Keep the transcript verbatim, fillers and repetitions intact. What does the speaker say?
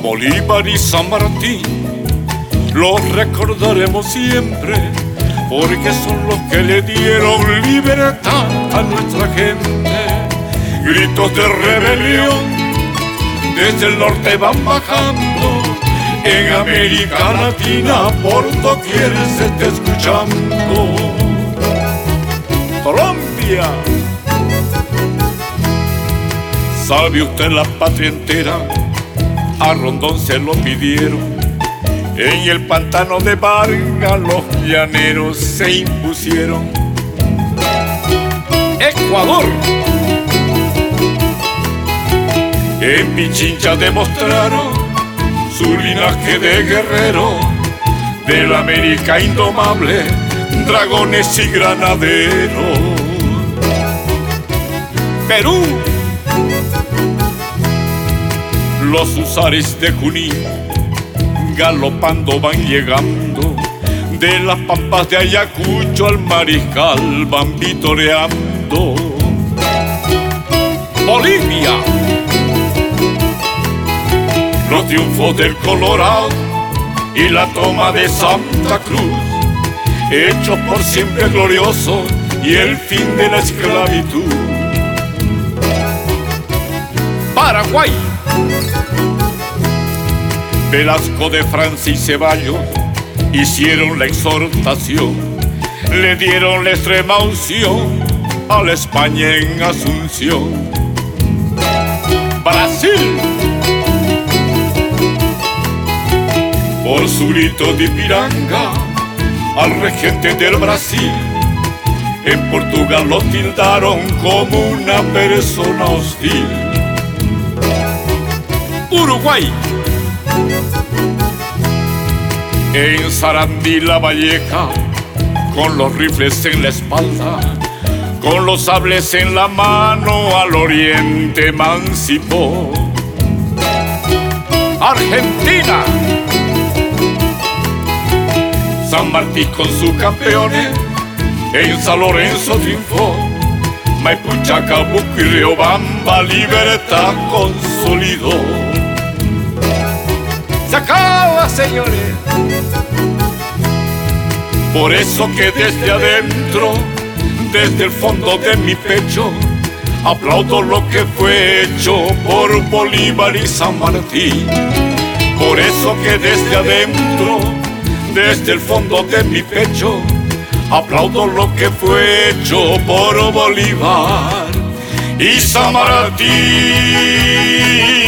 Bolívar y San Martín los recordaremos siempre, porque son los que le dieron libertad a nuestra gente. Gritos de rebelión desde el norte van bajando, en América Latina por doquier se está escuchando. Colombia, ¿sabe usted la patria entera? A Rondón se lo pidieron. En el pantano de Vargas los llaneros se impusieron. Ecuador, en Pichincha demostraron su linaje de guerrero, de la América indomable, dragones y granaderos. Perú, los husares de Junín galopando van llegando, de las pampas de Ayacucho al Mariscal van vitoreando. Bolivia, los triunfos del Colorado y la toma de Santa Cruz, hechos por siempre gloriosos y el fin de la esclavitud. Paraguay, Velasco de Francia y Ceballos hicieron la exhortación, le dieron la extrema unción a la España en Asunción. Brasil, por su grito de Ipiranga al regente del Brasil, en Portugal lo tildaron como una persona hostil. Uruguay, en Sarandí la Valleja, con los rifles en la espalda, con los sables en la mano, al oriente emancipó. Argentina, San Martín con sus campeones, en San Lorenzo triunfó. Maipú, Chacabuco y Riobamba, libertad consolidó. Se acaba, señores. Por eso que desde adentro, desde el fondo de mi pecho, aplaudo lo que fue hecho por Bolívar y San Martín. Por eso que desde adentro, desde el fondo de mi pecho, aplaudo lo que fue hecho por Bolívar y San Martín.